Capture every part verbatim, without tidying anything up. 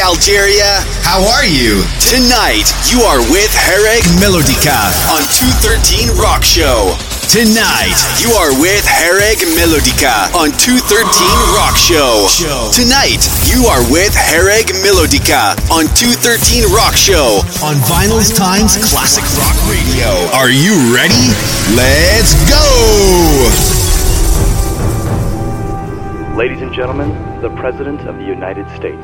Algeria. How are you? Tonight, you are with Hereg Melodica on two thirteen Rock Show. Tonight, you are with Hereg Melodica on two thirteen Rock Show. Tonight, you are with Hereg Melodica on two thirteen Rock Show on Vinyl's Times Classic Rock Radio. Are you ready? Let's go! Ladies and gentlemen, the President of the United States.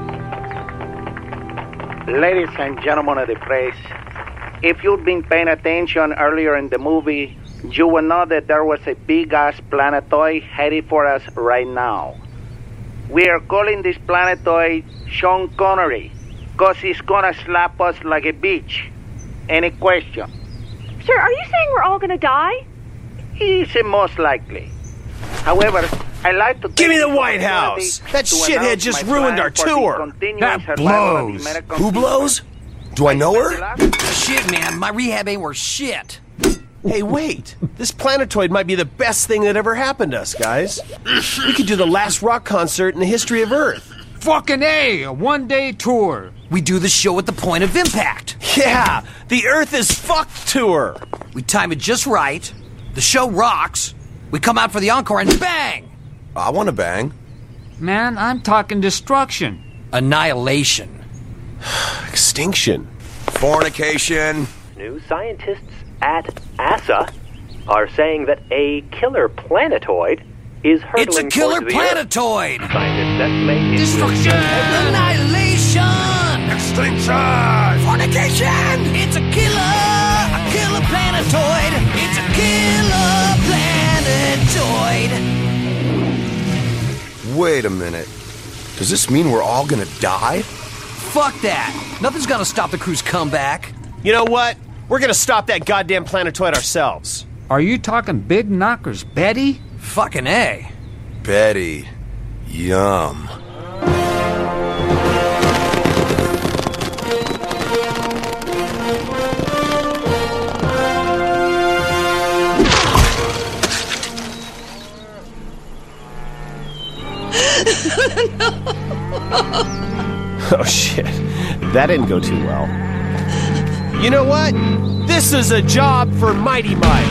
Ladies and gentlemen of the press, if you've been paying attention earlier in the movie, you will know that there was a big-ass planetoid headed for us right now. We are calling this planetoid Sean Connery, because he's gonna slap us like a bitch. Any question? Sir, are you saying we're all gonna die? He's most likely. However, I like to give me the White House. That shithead just ruined our tour. That blows. Who blows? Do I know her? Shit, man, my rehab ain't worth shit. Hey, wait. This planetoid might be the best thing that ever happened to us, guys. We could do the last rock concert in the history of Earth. Fucking A, a one-day tour. We do the show at the point of impact. Yeah, the Earth is fucked tour. We time it just right. The show rocks. We come out for the encore and bang! I want to bang. Man, I'm talking destruction. Annihilation. Extinction. Fornication. New scientists at NASA are saying that a killer planetoid is hurtling It's a killer towards the planetoid! Earth. Scientists estimate Destruction! Annihilation! Extinction! Fornication! It's a killer! A killer planetoid! It's a killer planetoid! Wait a minute. Does this mean we're all gonna die? Fuck that! Nothing's gonna stop the crew's comeback. You know what? We're gonna stop that goddamn planetoid ourselves. Are you talking big knockers, Betty? Fucking A. Betty. Yum. Oh shit, that didn't go too well. You know what? This is a job for Mighty Mike.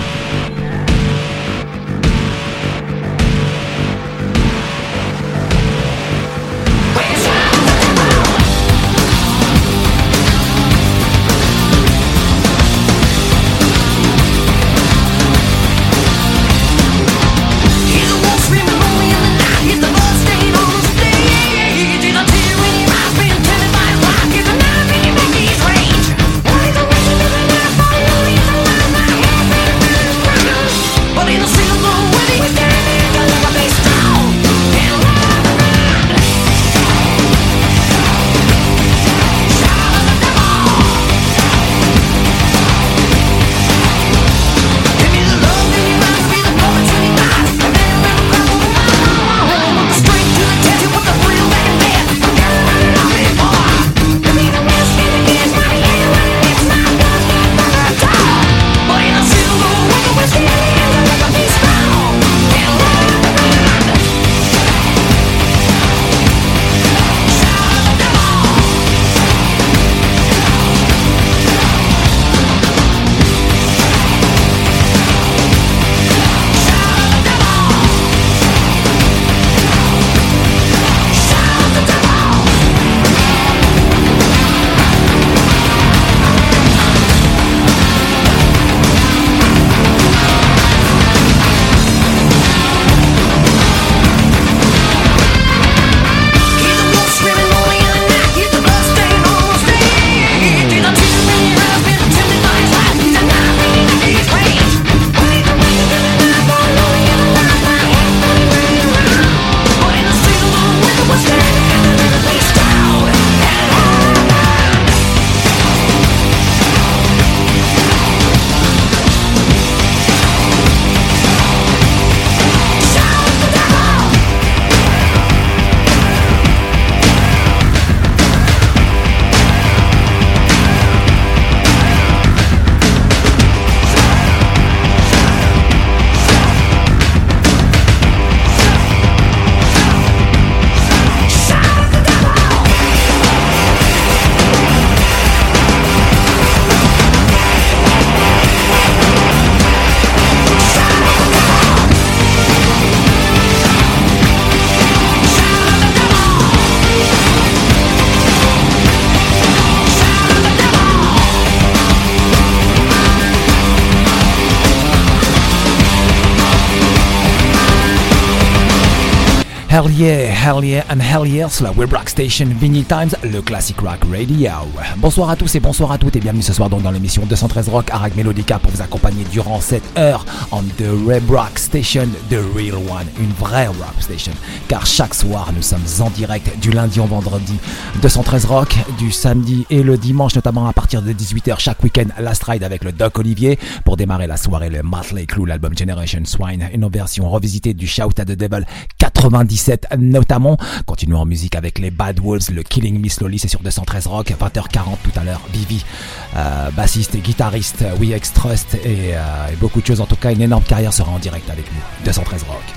Hell yeah, hell yeah and hell yeah sur la Web Rock Station Vinyl Times, le Classic Rock Radio. Bonsoir à tous et bonsoir à toutes et bienvenue ce soir donc dans l'émission deux cent treize Rock Harag Melodica pour vous accompagner durant cette heure on the Web Rock Station, the real one, une vraie rock station. Car chaque soir nous sommes en direct du lundi au vendredi, deux cent treize Rock, du samedi et le dimanche notamment à partir de dix-huit heures chaque week-end Last Ride avec le Doc Olivier pour démarrer la soirée le Motley Crue, l'album Generation Swine, une version revisitée du Shout at the Devil quatre-vingt-dix-sept notamment. Continuons en musique avec les Bad Wolves, le Killing Me Slowly, c'est sur deux cent treize Rock, vingt heures quarante tout à l'heure. Vivi, euh, bassiste et guitariste, We Ex Trust et, euh, et beaucoup de choses. En tout cas, une énorme carrière sera en direct avec nous. deux cent treize Rock.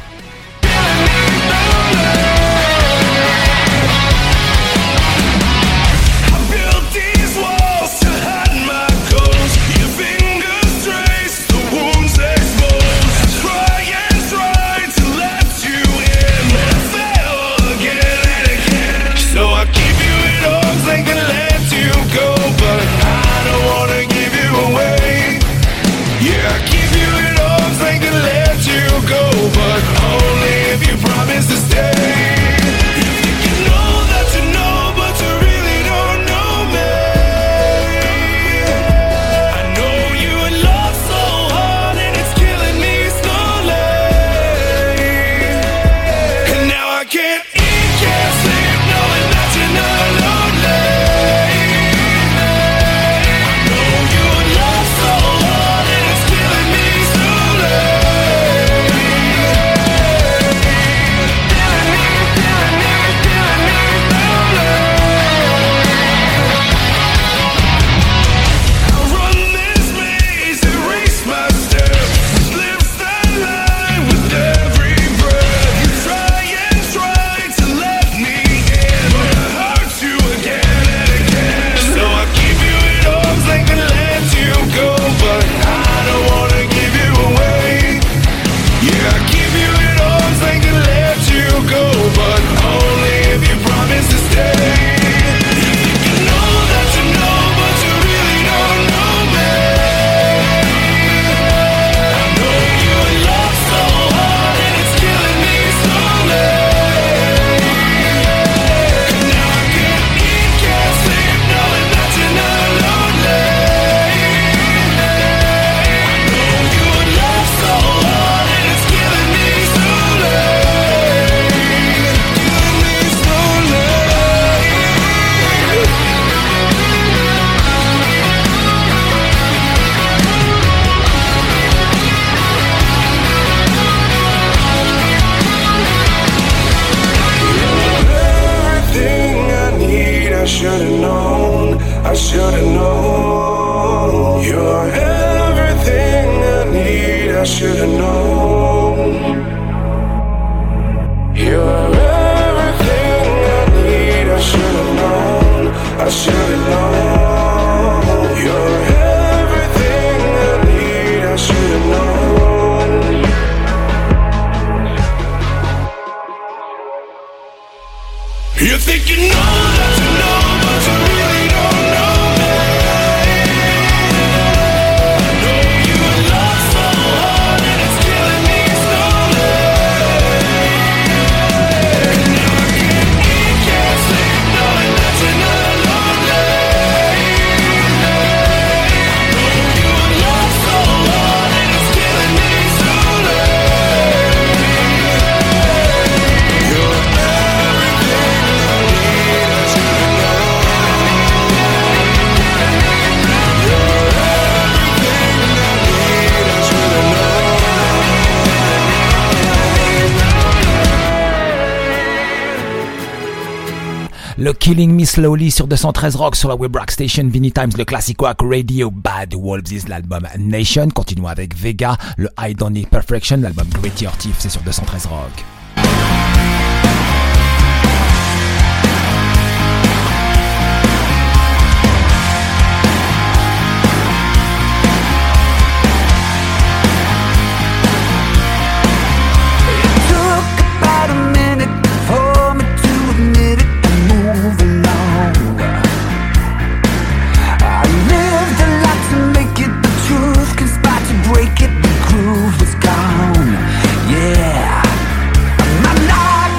Le Killing Me Slowly sur deux cent treize Rock sur la Web Rock Station Vinyl Times, le Classic Rock Radio. Bad Wolves is l'album Nation. Continuons avec Vega, le I Don't Need Perfection, l'album Great Your Thief, c'est sur deux cent treize Rock. Break it, the groove was gone. Yeah, I'm not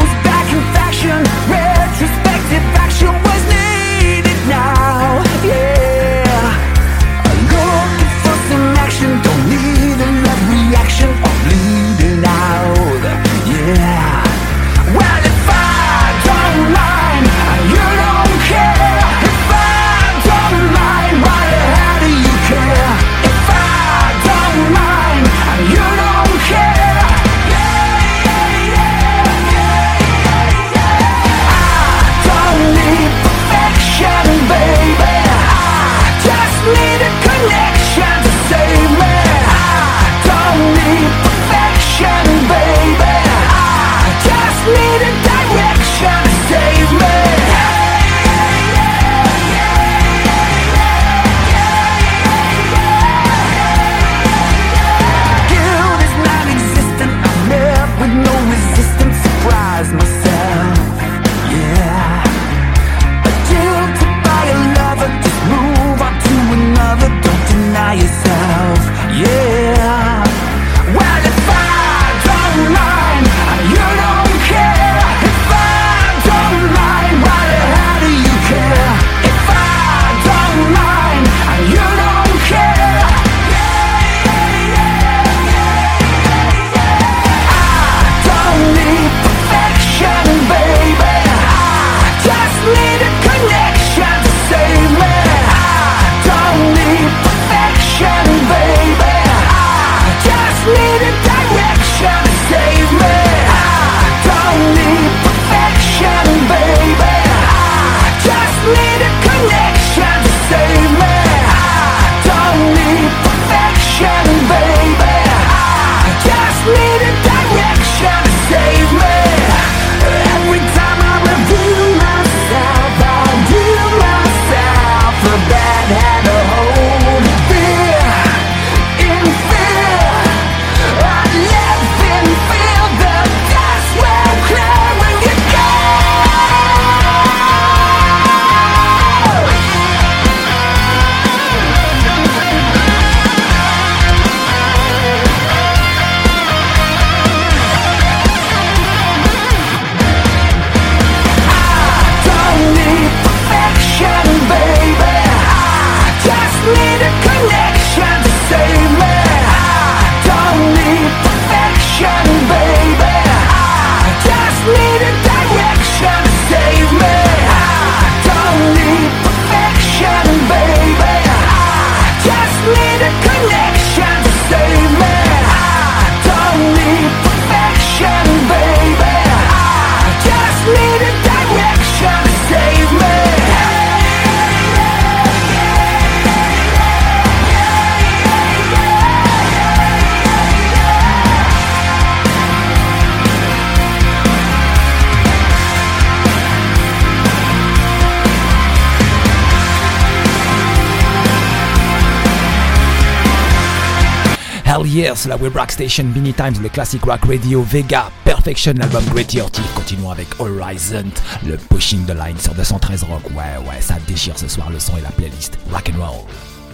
Years, la web rock station, Vinny Times, le classic rock radio, Vega, Perfection, l'album Great Your Teeth. Continuons avec Horizon, le Pushing the Line sur deux cent treize Rock. Ouais, ouais, ça déchire ce soir le son et la playlist. Rock and roll.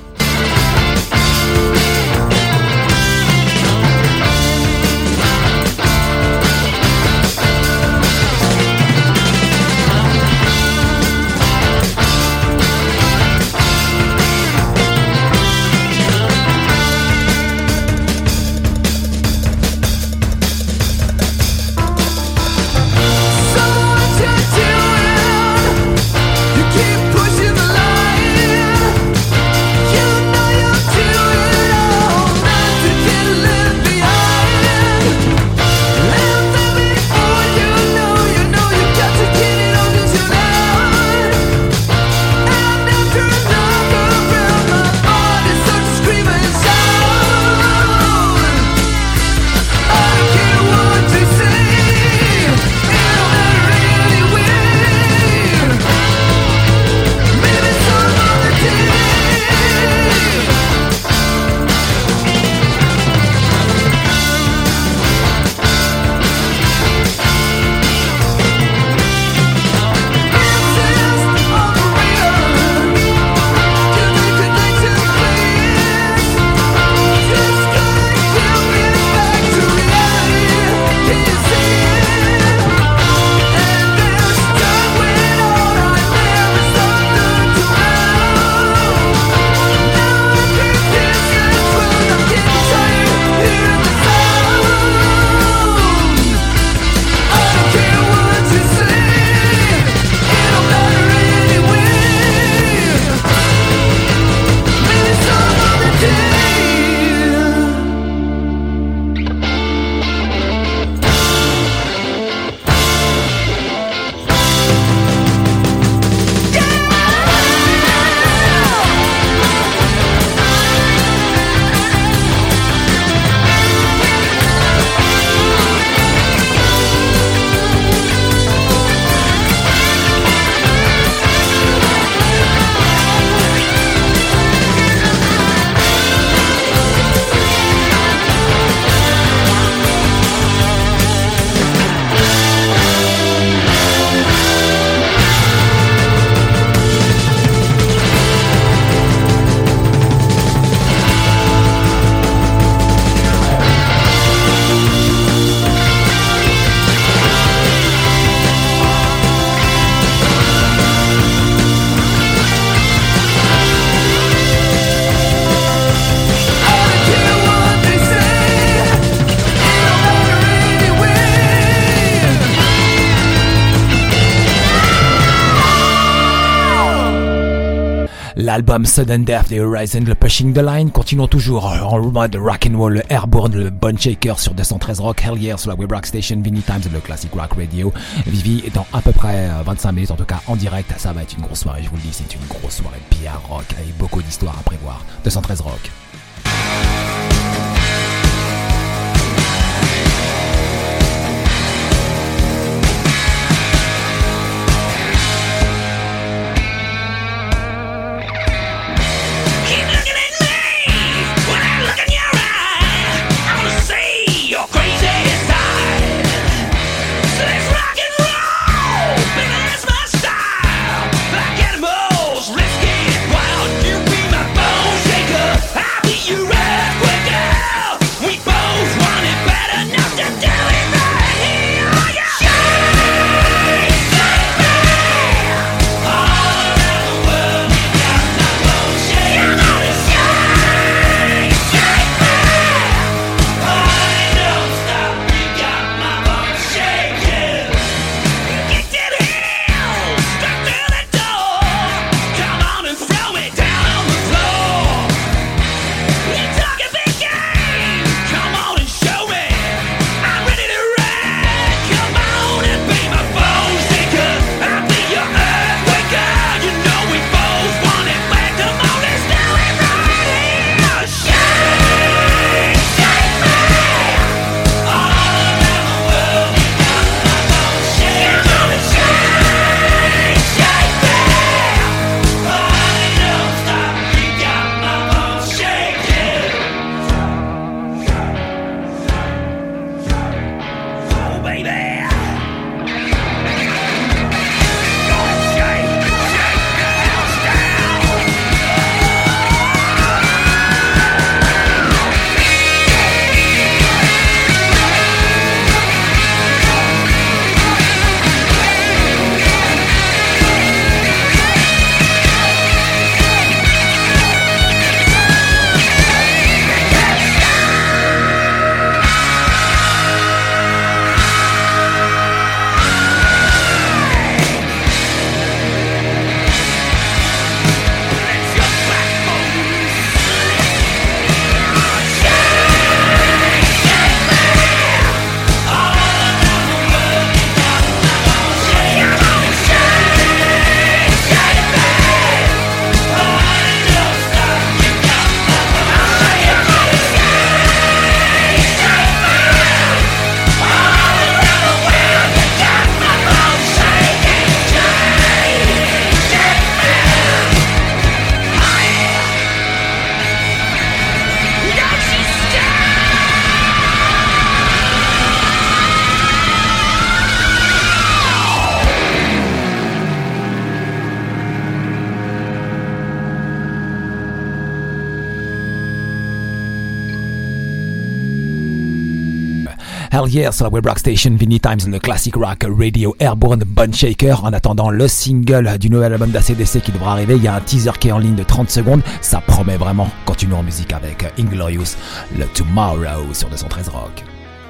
L'album Sudden Death des Horizon, le Pushing the Line. Continuons toujours en mode rock'n'roll, le Airborne, le Bone Shaker sur deux cent treize Rock, Hell Yeah sur la web rock station, Vinny Times, le classic rock radio. Vivi dans à peu près vingt-cinq minutes, en tout cas en direct. Ça va être une grosse soirée, je vous le dis, c'est une grosse soirée bien rock avec beaucoup d'histoires à prévoir. deux cent treize Rock. You ready? Hell yeah, sur la Web Rock Station, Vinny Times, le classic rock radio Airborne Bone Shaker. En attendant le single du nouvel album d'A C D C qui devra arriver, il y a un teaser qui est en ligne de trente secondes. Ça promet vraiment. Continuons en musique avec Inglorious, le Tomorrow sur deux cent treize Rock.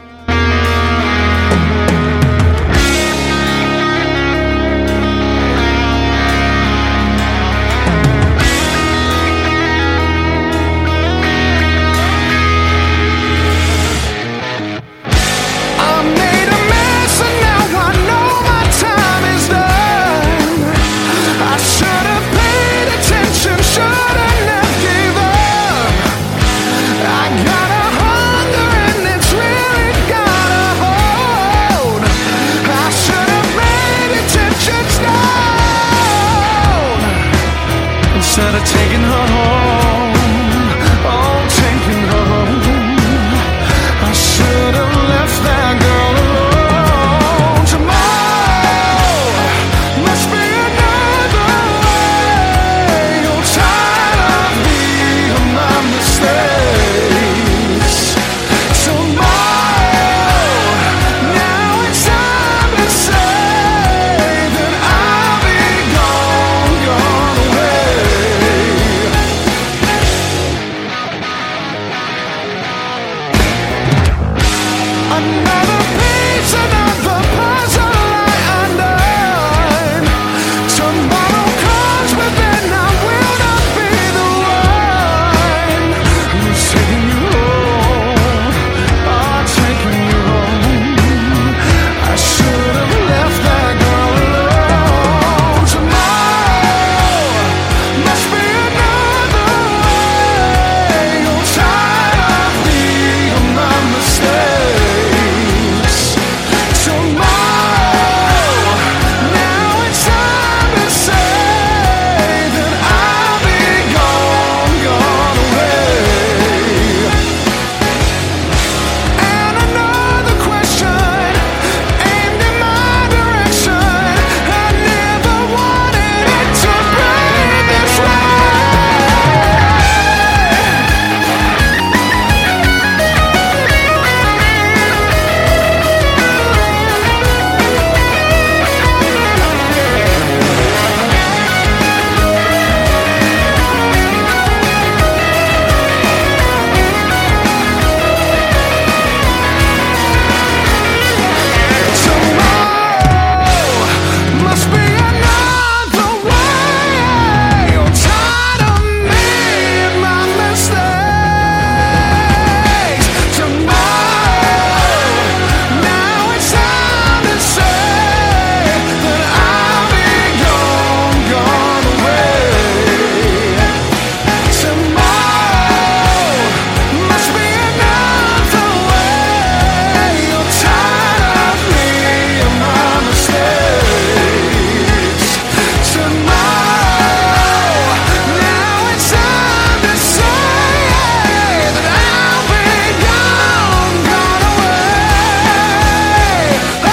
Instead of taking her home, oh, taking her home, I should have left that girl alone. Tomorrow must be another way. You're tired of me and my mistakes. Tomorrow, now it's time to say that I'll be gone, gone away. Another piece, another puzzle I undone. Tomorrow comes, but then I will not be the one who's taking you home. I'm taking you home. I should have left that girl alone. Tomorrow must be another way. You're tired of me and my mistakes. Tomorrow, now it's time to say that I'll be gone, gone away. And another question aimed in my direction. I never wanted it to be this way. Tomorrow must be another way. You're tired of me and my mistakes. Tomorrow, now it's time to say that I'll be gone, gone away. Tomorrow must be another way. You're tired of me and my mistakes. Tomorrow, now it's time to say that I'll be gone, gone away. Oh.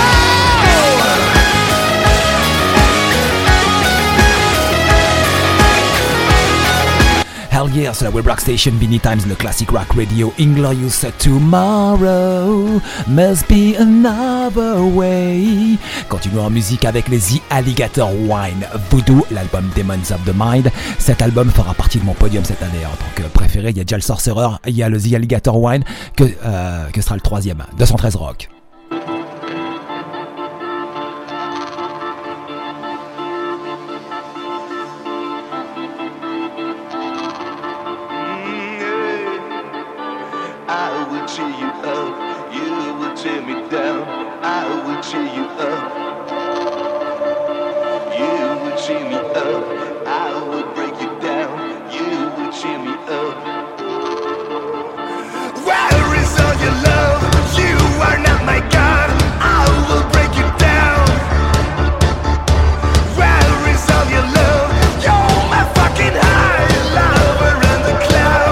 Hell yeah, sur la Web Rock Station, Vinny Times, le classic rock radio Inglorious. Tomorrow must be another way. Continuons en musique avec les The Alligator Wine Voodoo, l'album Demons of the Mind. Cet album fera partie de mon podium cette année en tant que préféré. Il y a déjà le Sorcerer, il y a le The Alligator Wine, que, euh, que sera le troisième, deux cent treize Rock. I will cheer you up, you will tear me down. I will cheer you up, you will cheer me up. I will break you down, you will cheer me up. Where is all your love? You are not my God. I will break you down. Where is all your love? You're my fucking high lover in the cloud.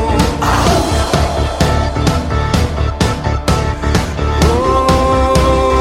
Oh.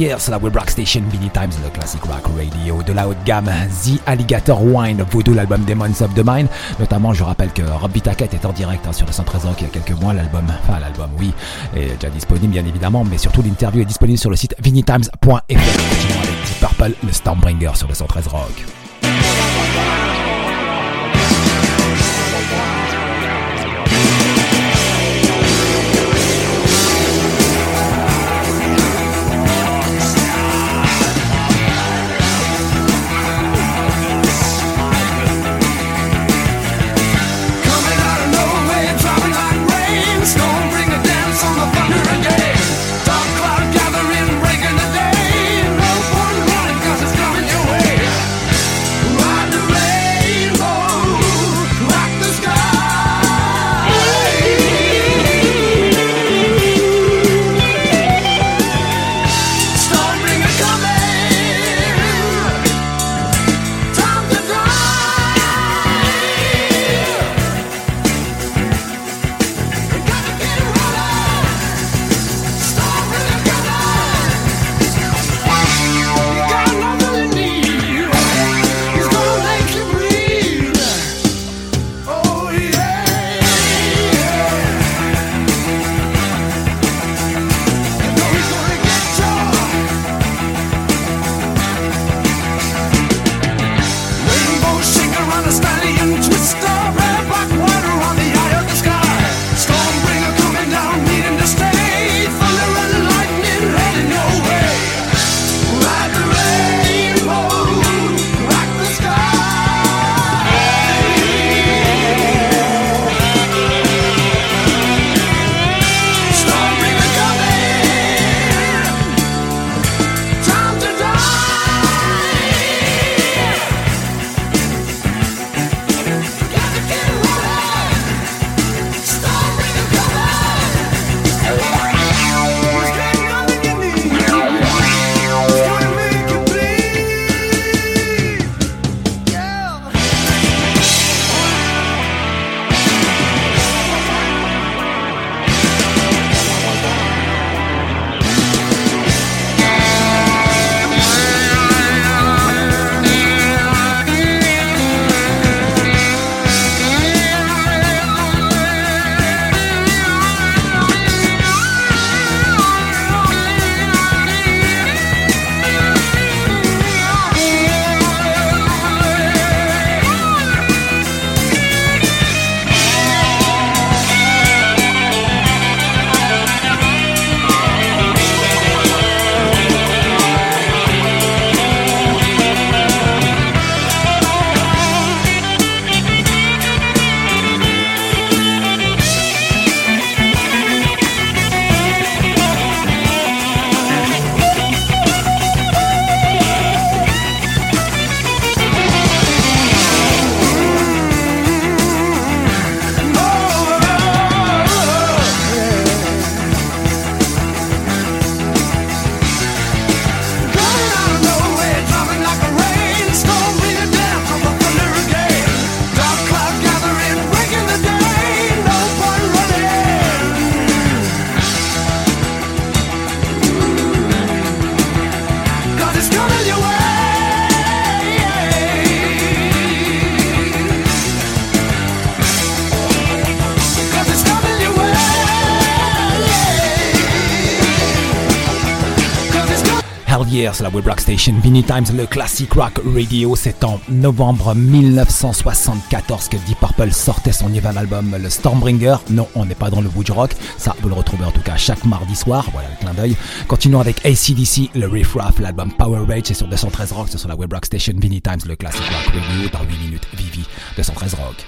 Years, la web rock station Vinny Times, le classic rock radio de la haute gamme. The Alligator Wine, Voodoo, l'album Demons of the Mind. Notamment, je rappelle que Rob Vitaket est en direct hein, sur le cent treize Rock il y a quelques mois. L'album, enfin l'album, oui, est déjà disponible bien évidemment, mais surtout l'interview est disponible sur le site vinny times point f r. Continuons avec Deep Purple, le Stormbringer sur le cent treize Rock. Years, la web rock station Vinny Times, le classic rock radio. C'est en novembre mille neuf cent soixante-quatorze que Deep Purple sortait son nouvel album, le Stormbringer. Non, on n'est pas dans le bout du rock, ça vous le retrouvez en tout cas chaque mardi soir, voilà le clin d'œil. Continuons avec A C D C, le Riff Raff, l'album Power Rage, c'est sur deux cent treize Rock, c'est sur la web rock station Vinny Times, le classic rock radio. Dans huit minutes, Vivi, deux cent treize Rock.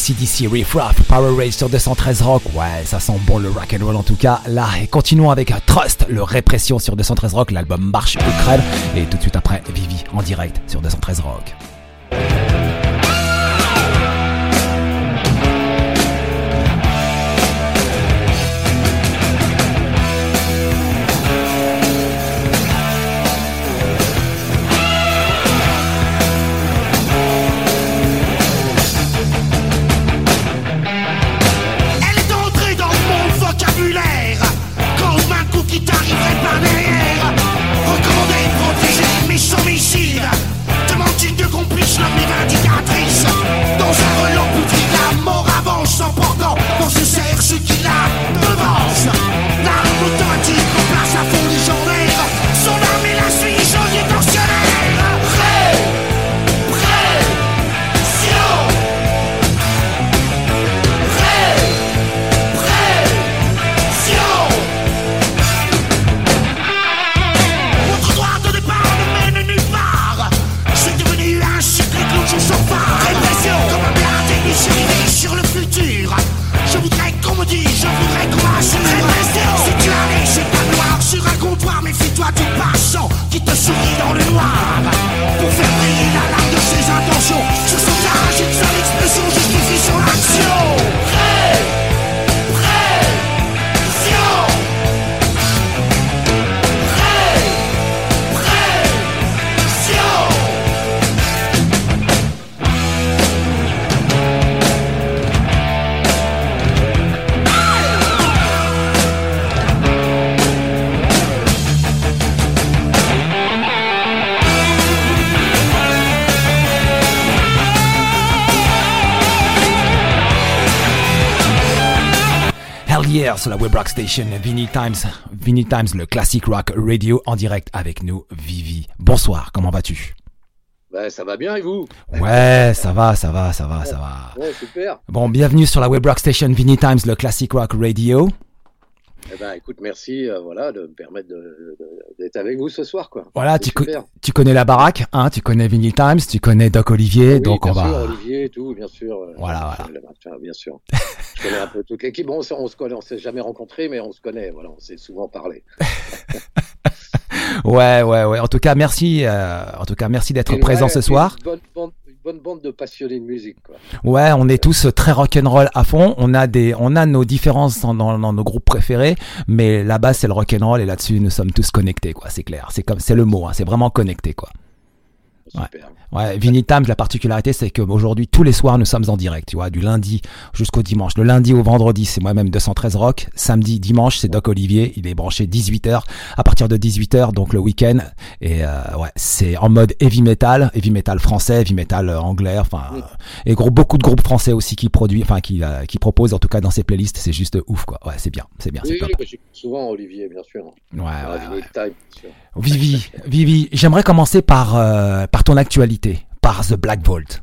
A C D C, Riff Raff, Power Rage sur deux cent treize Rock. Ouais, ça sent bon le rock and roll en tout cas. Là, et continuons avec Trust, le Répression sur deux cent treize Rock. L'album marche ou crève. Et tout de suite après, Vivi en direct sur deux cent treize Rock. Sur la Web Rock Station, Vinny Times, Vinny Times, le classic rock radio en direct avec nous, Vivi. Bonsoir, comment vas-tu? Ben, ça va bien et vous? Ouais, ça va, ça va, ça va, ça va. Ouais, super. Bon, bienvenue sur la Web Rock Station, Vinny Times, le classic rock radio. Eh ben, écoute, merci, euh, voilà, de me permettre de, de, d'être avec vous ce soir, quoi. Voilà, tu, co- tu connais la baraque, hein, tu connais Vinny Times, tu connais Doc Olivier, oui, donc bien on sûr, va. Olivier et tout, bien sûr. Euh, voilà, voilà. Le, bien sûr. Je connais un peu toute l'équipe. Bon, on, on se connaît, on s'est jamais rencontrés, mais on se connaît. Voilà, on s'est souvent parlé. ouais, ouais, ouais. En tout cas, merci. Euh, en tout cas, merci d'être et présent ouais, ce soir. Une bonne, bonne, une bonne bande de passionnés de musique, quoi. Ouais, on est tous très rock'n'roll à fond. On a des, on a nos différences dans, dans, dans nos groupes préférés, mais là-bas c'est le rock'n'roll et là-dessus nous sommes tous connectés, quoi. C'est clair. C'est comme, c'est le mot. Hein, c'est vraiment connecté, quoi. Super. Ouais. Ouais, Vinny Times, la particularité, c'est qu'aujourd'hui, tous les soirs, nous sommes en direct, tu vois, du lundi jusqu'au dimanche. Le lundi au vendredi, c'est moi-même deux cent treize Rock. Samedi, dimanche, c'est Doc Olivier. Il est branché dix-huit heures. À partir de dix-huit heures, donc le week-end. Et, euh, ouais, c'est en mode heavy metal, heavy metal français, heavy metal anglais, enfin, oui. Et gros, beaucoup de groupes français aussi qui produisent, enfin, qui, euh, qui proposent, en tout cas, dans ces playlists. C'est juste ouf, quoi. Ouais, c'est bien, c'est bien, oui, c'est top. Oui, j'écoute souvent Olivier, bien sûr. Ouais, ouais, ouais. Time, bien sûr. Vivi, Vivi, j'aimerais commencer par, euh, par ton actualité. Par The Black Vault.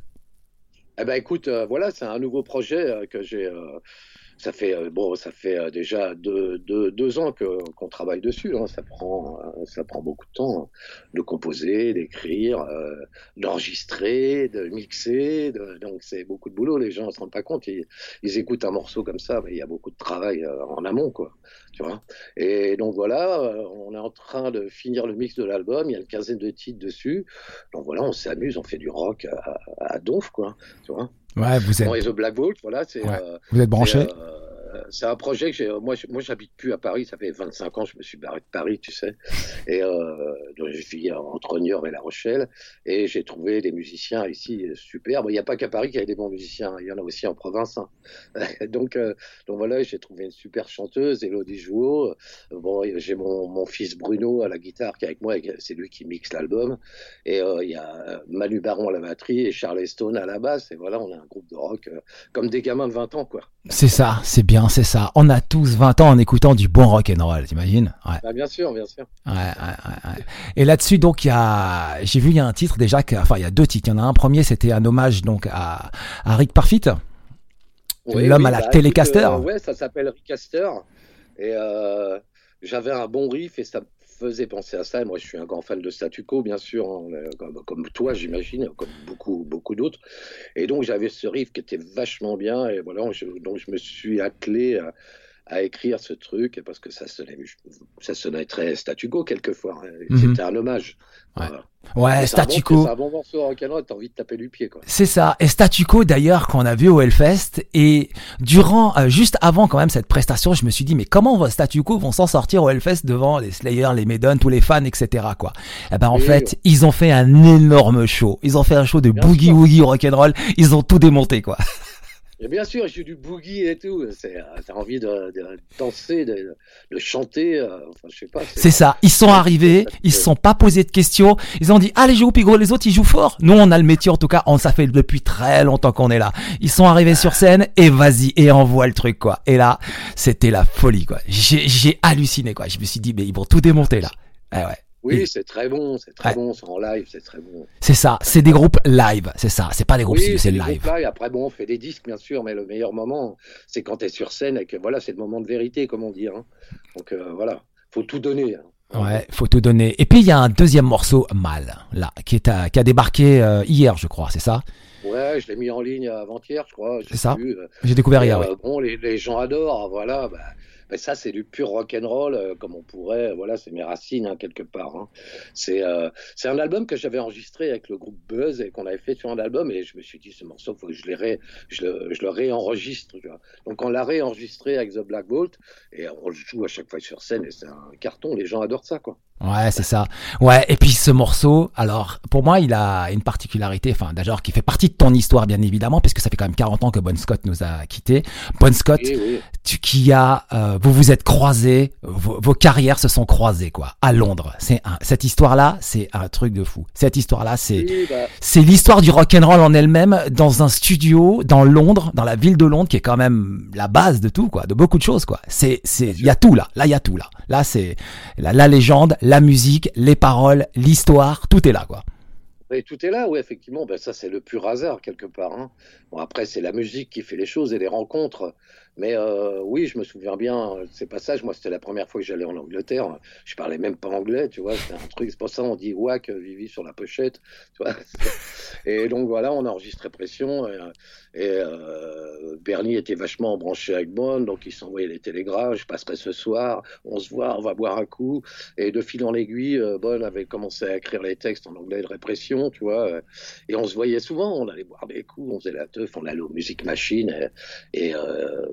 Eh ben écoute, euh, voilà, c'est un nouveau projet euh, que j'ai. Euh, ça fait euh, bon, ça fait euh, déjà deux, deux, deux ans que qu'on travaille dessus. Hein, ça prend, euh, ça prend beaucoup de temps hein, de composer, d'écrire, euh, d'enregistrer, de mixer. De, donc c'est beaucoup de boulot. Les gens ne se rendent pas compte. Ils, ils écoutent un morceau comme ça, mais il y a beaucoup de travail euh, en amont, quoi. Tu vois. Et donc voilà, euh, on est en train de finir le mix de l'album. Il y a une quinzaine de titres dessus. Donc voilà, on s'amuse, on fait du rock à, à donf, quoi. Tu vois. Ouais, vous êtes. Bon, et The Black Vault, voilà, c'est. Ouais. Euh, vous êtes branché. Euh, c'est un projet que j'ai. Moi, je, moi, j'habite plus à Paris. Ça fait vingt-cinq ans, je me suis barré de Paris, tu sais. Et euh, donc, je vis entre Niort et La Rochelle. Et j'ai trouvé des musiciens ici super. Bon, il n'y a pas qu'à Paris qu'il y a des bons musiciens. Il y en a aussi en province. Hein. donc, euh, donc voilà, j'ai trouvé une super chanteuse, Elodie Jouot. Bon, j'ai mon, mon fils Bruno à la guitare qui est avec moi. C'est lui qui mixe l'album. Et euh, il y a Manu Baron à la batterie et Charles Stone à la basse. Et voilà, on a un groupe de rock euh, comme des gamins de vingt ans, quoi. C'est ça, c'est bien, c'est ça. On a tous vingt ans en écoutant du bon rock and roll, t'imagines? Ouais. Bah, bien sûr, bien sûr. Ouais, ouais, ouais, ouais. Et là-dessus, donc, il y a, j'ai vu, il y a un titre déjà, que, enfin, il y a deux titres. Il y en a un premier, c'était un hommage, donc, à, à Rick Parfitt. Oui, l'homme oui, à la bah, Telecaster. Écoute, euh, ouais, ça s'appelle Rick Caster. Et, euh, j'avais un bon riff et ça, faisait penser à ça. Et moi, je suis un grand fan de Statu Quo, bien sûr, hein, comme, comme toi, j'imagine, comme beaucoup, beaucoup d'autres. Et donc, j'avais ce riff qui était vachement bien. Et voilà, je, donc je me suis attelé à, à écrire ce truc parce que ça sonnait, ça sonnait très Statu Quo quelquefois. Hein. Mm-hmm. C'était un hommage. Ouais. Voilà. Ouais, Statu Quo. C'est un bon morceau rock'n'roll, t'as envie de taper du pied, quoi. C'est ça. Et Statu Quo, d'ailleurs, qu'on a vu au Hellfest, et durant, euh, juste avant quand même cette prestation, je me suis dit, mais comment Statu Quo vont s'en sortir au Hellfest devant les Slayer, les Maiden, tous les fans, et cetera, quoi. Eh ben, en oui, fait, oui. ils ont fait un énorme show. Ils ont fait un show de bien boogie sûr. Woogie rock'n'roll. Ils ont tout démonté, quoi. Et bien sûr, j'ai du boogie et tout. C'est, t'as envie de, de danser, de, de chanter. Euh, enfin, je sais pas. C'est, c'est ça. Ils sont arrivés, ils se sont pas posé de questions. Ils ont dit, allez, joue, puis gros, les autres, ils jouent fort. Nous, on a le métier, en tout cas, on, ça fait depuis très longtemps qu'on est là. Ils sont arrivés sur scène et vas-y, et envoie le truc, quoi. Et là, c'était la folie, quoi. J'ai, j'ai halluciné, quoi. Je me suis dit, mais ils vont tout démonter, là. Eh ouais. Oui, et... c'est très bon, c'est très ouais. bon, c'est en live, c'est très bon. C'est ça, c'est des groupes live, c'est ça, c'est pas des groupes oui, studio, c'est, c'est live. live. live. Après, bon, on fait des disques, bien sûr, mais le meilleur moment, c'est quand t'es sur scène et que voilà, c'est le moment de vérité, comme on dit. Hein. Donc euh, voilà, faut tout donner. Hein. Ouais, faut tout donner. Et puis il y a un deuxième morceau, Mal, là, qui, est à, qui a débarqué euh, hier, je crois, c'est ça? Ouais, je l'ai mis en ligne avant-hier, je crois. C'est ça. Vu, J'ai découvert hier. Euh, oui. Bon, les, les gens adorent, voilà. Bah, Mais ça, c'est du pur rock'n'roll, euh, comme on pourrait. Voilà, c'est mes racines hein, quelque part. Hein. C'est, euh, c'est un album que j'avais enregistré avec le groupe Buzz et qu'on avait fait sur un album. Et je me suis dit, ce morceau, faut que je, les ré, je, le, je le réenregistre. Tu vois. Donc, on l'a réenregistré avec The Black Bolt et on le joue à chaque fois sur scène. Et c'est un carton. Les gens adorent ça, quoi. Ouais, c'est ça. Ouais, et puis ce morceau, alors pour moi, il a une particularité, enfin d'ailleurs qui fait partie de ton histoire bien évidemment, puisque ça fait quand même quarante ans que Bon Scott nous a quittés. Bon Scott, oui, oui. tu qui a, euh, vous vous êtes croisés, vos, vos carrières se sont croisées quoi, à Londres. C'est un, cette histoire-là, c'est un truc de fou. Cette histoire-là, c'est oui, bah... c'est l'histoire du rock'n'roll en elle-même dans un studio dans Londres, dans la ville de Londres, qui est quand même la base de tout quoi, de beaucoup de choses quoi. C'est, c'est, il y a tout là, là il y a tout là. Là c'est la, la légende. La musique, les paroles, l'histoire, tout est là, quoi. Et tout est là, oui, effectivement. Ben, ça, c'est le pur hasard, quelque part. Hein. Bon, après, c'est la musique qui fait les choses et les rencontres. Mais euh, oui, je me souviens bien de ces passages. Moi, c'était la première fois que j'allais en Angleterre. Je parlais même pas anglais, tu vois. C'était un truc, c'est pour ça on dit Wack, Vivi sur la pochette, tu vois. Et donc, voilà, on a enregistré Pression. Et, et euh, Bernie était vachement branché avec Bon, donc il s'envoyait les télégrammes. Je passerai ce soir, on se voit, on va boire un coup. Et de fil en aiguille, Bon avait commencé à écrire les textes en anglais de Répression, tu vois. Et on se voyait souvent, on allait boire des coups, on faisait la teuf, on allait au Music Machine. Et, et euh,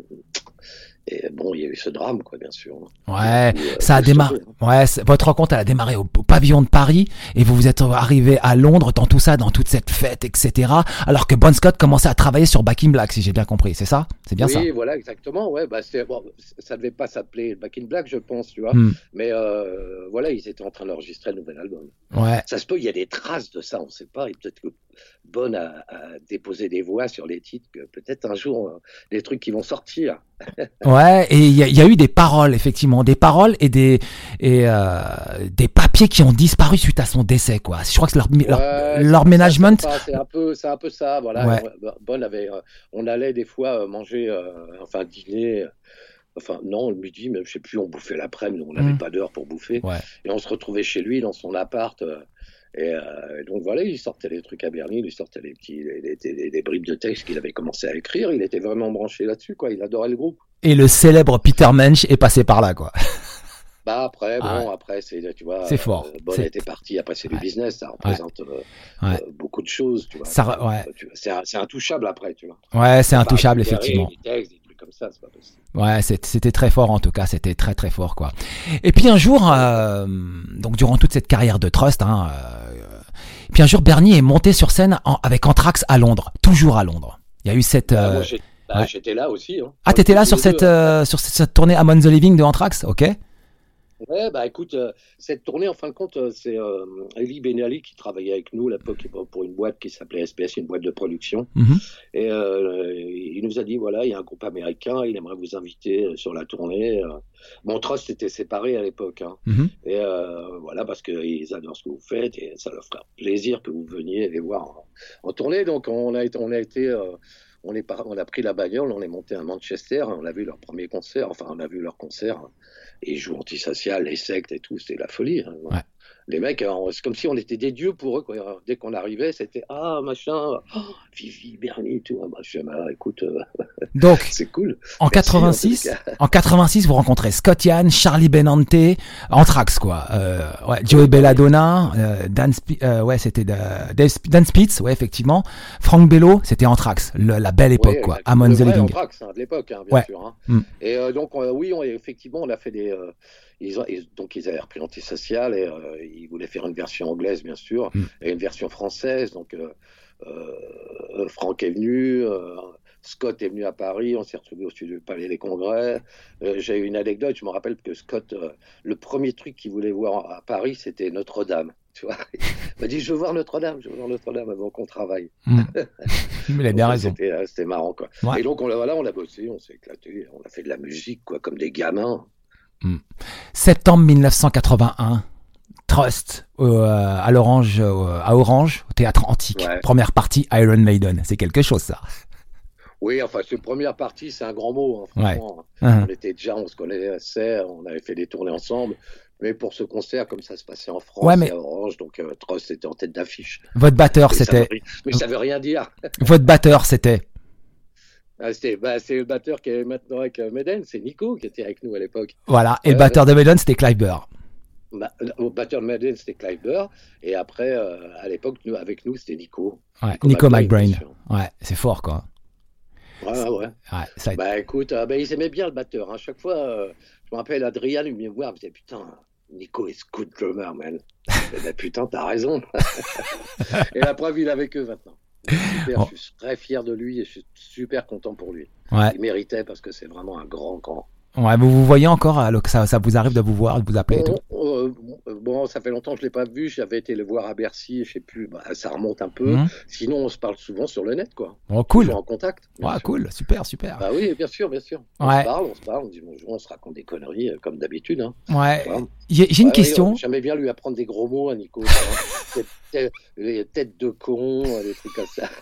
Et bon, il y a eu ce drame, quoi, bien sûr. Ouais, puis, euh, ça a démarré. Ouais, votre rencontre, elle a démarré au, au pavillon de Paris, et vous vous êtes arrivé à Londres dans tout ça, dans toute cette fête, et cetera. Alors que Bon Scott commençait à travailler sur Back in Black, si j'ai bien compris. C'est ça? C'est bien oui, ça? Oui, voilà, exactement. Ouais, bah, c'est, bon, ça devait pas s'appeler Back in Black, je pense, tu vois. Mm. Mais euh, voilà, ils étaient en train d'enregistrer le nouvel album. Ouais. Ça se peut, il y a des traces de ça, on sait pas. Et peut-être que Bon a, a déposé des voix sur les titres, que peut-être un jour, euh, des trucs qui vont sortir. Ouais, et il y, y a eu des paroles, effectivement, des paroles et des et euh, des papiers qui ont disparu suite à son décès, quoi. Je crois que c'est leur Ouais, leur, leur c'est management. ça, c'est un peu, c'est un peu ça, voilà. Ouais. Bon avait, euh, on allait des fois euh, manger, euh, enfin dîner. Enfin, non, le midi, même, je sais plus, on bouffait l'après-midi, on n'avait Mm. pas d'heure pour bouffer. Ouais. Et on se retrouvait chez lui, dans son appart. Euh, et, euh, et donc voilà, il sortait les trucs à Bernie, il sortait les petits, les, les, les, les bribes de texte qu'il avait commencé à écrire. Il était vraiment branché là-dessus, quoi. Il adorait le groupe. Et le célèbre Peter Mensch est passé par là, quoi. Bah après, bon, Ah ouais. après, c'est, tu vois, C'est fort. euh, Bon C'est- était parti, après c'est du Ouais. business, ça représente euh, Ouais. euh, beaucoup de choses, tu vois. Ça, ouais. Tu vois, c'est, c'est intouchable après, tu vois. Ouais, c'est Pas intouchable, récupérer effectivement. Des textes, des trucs comme ça, c'est pas possible. Ouais, c'est- c'était très fort en tout cas, c'était très très fort quoi. Et puis un jour, euh, donc durant toute cette carrière de Trust, hein, euh, puis un jour Bernie est monté sur scène en- avec Anthrax à Londres, toujours à Londres. Il y a eu cette. Bah, euh, moi, j'ai- bah, ouais. j'étais là aussi. Hein. Ah, t'étais là Tous sur les cette deux, hein. euh, sur cette, cette tournée Among the Living de Anthrax, ok? Ouais, bah écoute, euh, cette tournée, en fin de compte, euh, c'est euh, Eli Benali qui travaillait avec nous à l'époque pour- pour une boîte qui s'appelait S P S, une boîte de production. Mhm. Et euh, il nous a dit, voilà, il y a un groupe américain, il aimerait vous inviter euh, sur la tournée. euh. Bon, Trust était séparé à l'époque. Hein. Mhm. Et euh, voilà, parce qu'ils adorent ce que vous faites et ça leur fera plaisir que vous veniez les voir en, en tournée. Donc on a été, on a été, euh, on, est par... on a pris la bagnole, on est monté à Manchester, on a vu leur premier concert, enfin, on a vu leur concert, et ils jouent Antisocial, les sectes et tout, c'était la folie. Hein. Ouais. Les mecs, c'est comme si on était des dieux pour eux, quoi. Dès qu'on arrivait, c'était ah machin, oh, Vivi, Bernie, tout. Bah, je dis, bah, écoute, euh, donc c'est cool. En Merci, quatre-vingt-six, en, en quatre-vingt-six, vous rencontrez Scott Ian, Charlie Benante, Anthrax quoi, euh, ouais, Joey Belladonna, euh, Dan, Sp- euh, ouais c'était de, Dave, Dan Spitz, ouais effectivement, Frank Bello, c'était Anthrax, le, la belle époque ouais, quoi, le Amon vrai Zelling. Anthrax hein, de l'époque, hein, bien ouais. sûr. Hein. Mm. Et euh, donc euh, oui, on, effectivement, on a fait des. Euh, Ils ont, ils, donc ils avaient repris Antisocial et euh, ils voulaient faire une version anglaise bien sûr mm. et une version française. Donc euh, euh, Franck est venu, euh, Scott est venu à Paris, on s'est retrouvés au studio du Palais des Congrès. Euh, j'ai eu une anecdote, je me rappelle que Scott, euh, le premier truc qu'il voulait voir à Paris, c'était Notre-Dame. Tu vois, il m'a dit je veux voir Notre-Dame, je veux voir Notre-Dame avant qu'on travaille. Mm. Il a bien donc, raison. C'était, c'était marrant quoi. Ouais. Et donc on, voilà, on a bossé, on s'est éclaté, on a fait de la musique quoi, comme des gamins. Hmm. Septembre dix-neuf cent quatre-vingt-un, Trust euh, à l'Orange, euh, à Orange, au Théâtre Antique. Ouais. Première partie Iron Maiden, c'est quelque chose ça. Oui, enfin, cette première partie, c'est un grand mot. Hein, franchement, ouais. uh-huh. On était déjà, on se connaissait, on avait fait des tournées ensemble. Mais pour ce concert, comme ça se passait en France, ouais, mais... à Orange, donc euh, Trust était en tête d'affiche. Votre batteur, mais c'était. Ça veut... Mais ça veut rien dire. Votre batteur, c'était. Ah, c'était, bah, c'est le batteur qui est maintenant avec euh, Maiden, c'est Nico qui était avec nous à l'époque. Voilà, et euh, le batteur de Maiden, c'était Clive Burr. Bah, le batteur de Maiden, c'était Clive Burr, et après, euh, à l'époque, nous, avec nous, c'était Nico. Ouais, Nico, Nico McBrain. Ouais, c'est fort, quoi. Ouais, ouais. ouais ça... Bah écoute, euh, bah, ils aimaient bien le batteur. Hein. Chaque fois, euh, je me rappelle, Adrien, il venait me voir, il me disait, putain, Nico est good drummer, man. bah, putain, t'as raison. Et la preuve, il est avec eux maintenant. Super, oh. Je suis très fier de lui et je suis super content pour lui. Ouais. Il méritait parce que c'est vraiment un grand, grand. Ouais, vous vous voyez encore, alors que ça, ça vous arrive de vous voir, de vous appeler et tout. Euh, bon, ça fait longtemps que je l'ai pas vu. J'avais été le voir à Bercy, je sais plus. Bah, ça remonte un peu. Mmh. Sinon, on se parle souvent sur le net, quoi. Oh, cool. On est en contact. Ouais, sûr. Cool, super, super. Bah oui, bien sûr, bien sûr. On ouais. se parle, on se parle, on dit bonjour, on se raconte des conneries comme d'habitude. Hein. Ouais. J'ai, j'ai une ouais, question. Oui, j'aimais bien lui apprendre des gros mots à Nico. tête, tête, tête de con, des trucs comme ça.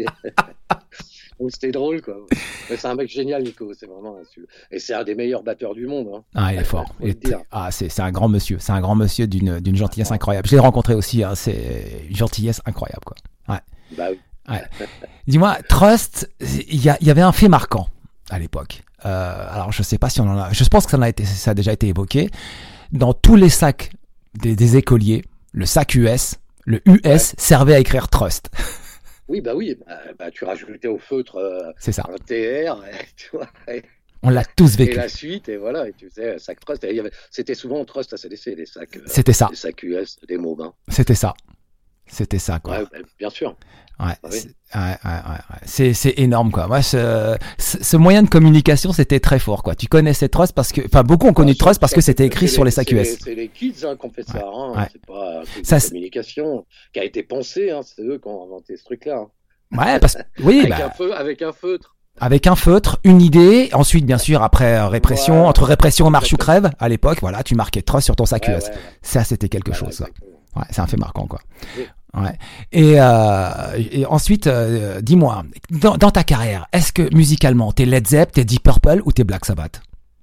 Donc c'était drôle, quoi. Mais c'est un mec génial, Nico. C'est vraiment un... Et c'est un des meilleurs batteurs du monde. Hein. Ah, il est fort. Il est... Ah, c'est, c'est un grand monsieur. C'est un grand monsieur d'une, d'une gentillesse incroyable. Je l'ai rencontré aussi. Hein. C'est une gentillesse incroyable, quoi. Ouais. Bah oui. Ouais. Dis-moi, Trust, il y, y avait un fait marquant à l'époque. Euh, alors, je sais pas si on en a. Je pense que ça, en a, été, ça a déjà été évoqué. Dans tous les sacs des, des écoliers, le sac U S, le U S ouais. servait à écrire Trust. Oui, bah oui, bah, bah, tu rajoutais au feutre euh, c'est ça. un T R, et, tu vois, et, on l'a tous vécu. Et la suite, et voilà, et tu faisais sac Trust. Et il y avait, c'était souvent Trust A C D C, les sacs. C'était ça. Les sacs U S, des mots. Hein. C'était ça. C'était ça, quoi. Ouais, bah, bien sûr. Ouais, ah, oui. c'est, ouais, ouais, ouais, c'est, c'est énorme, quoi. Moi, ce, ce, ce moyen de communication, c'était très fort, quoi. Tu connaissais Trust parce que, enfin, beaucoup ont connu ah, Trust parce que c'était écrit sur les sacs U S. C'est les kids hein, qui ont fait ça, ouais, hein. Ouais. C'est pas une ça, communication qui a été pensée, hein. C'est eux qui ont inventé ce truc-là. Hein. Ouais, parce que, oui, avec, bah, un feu, avec un feutre. Avec un feutre, une idée, ensuite, bien sûr, après euh, répression, ouais, entre répression, marche ou crève, à l'époque, voilà, tu marquais Trust sur ton sac ouais, U S. Ouais, ouais. Ça, c'était quelque voilà, chose, ça. exactement. Ouais, c'est un fait marquant, quoi. Oui. Ouais. Et, euh, et ensuite, euh, dis-moi, dans, dans ta carrière, est-ce que musicalement, t'es Led Zepp, t'es Deep Purple ou t'es Black Sabbath?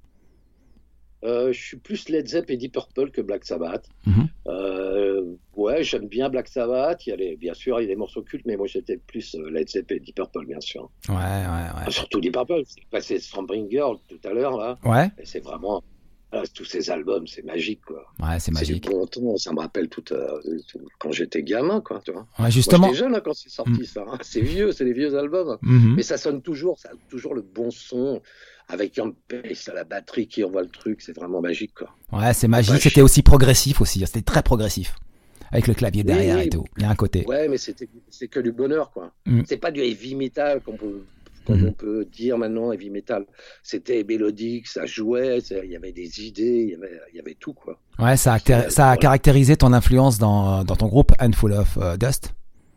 Euh, je suis plus Led Zepp et Deep Purple que Black Sabbath. Mm-hmm. Euh, ouais, j'aime bien Black Sabbath. Il y a les, bien sûr, il y a des morceaux cultes, mais moi j'étais plus Led Zepp et Deep Purple, bien sûr. Ouais, ouais, ouais. Surtout Deep Purple. C'est passé Slumbering Girl tout à l'heure là. Ouais. Et c'est vraiment. Ah, tous ces albums, c'est magique, quoi. Ouais, c'est magique. C'est du bon temps, ça me rappelle tout, euh, tout quand j'étais gamin, quoi, tu vois. Ouais, justement. Moi, j'étais jeune hein, quand c'est sorti, mm. ça. Hein. C'est vieux, c'est les vieux albums. Mm-hmm. Mais ça sonne toujours, ça a toujours le bon son, avec un bass à la batterie qui envoie le truc, c'est vraiment magique, quoi. Ouais, c'est magique. C'était aussi progressif aussi, c'était très progressif. Avec le clavier derrière oui, et tout. Il y a un côté. Ouais, mais c'était, c'est que du bonheur, quoi. Mm. C'est pas du heavy metal qu'on peut. Comme mmh. on peut dire maintenant, heavy metal, c'était mélodique, ça jouait, il y avait des idées, il y avait, il y avait tout, quoi. Ouais, ça a, ça a voilà. caractérisé ton influence dans, dans ton groupe Handful of uh, Dust.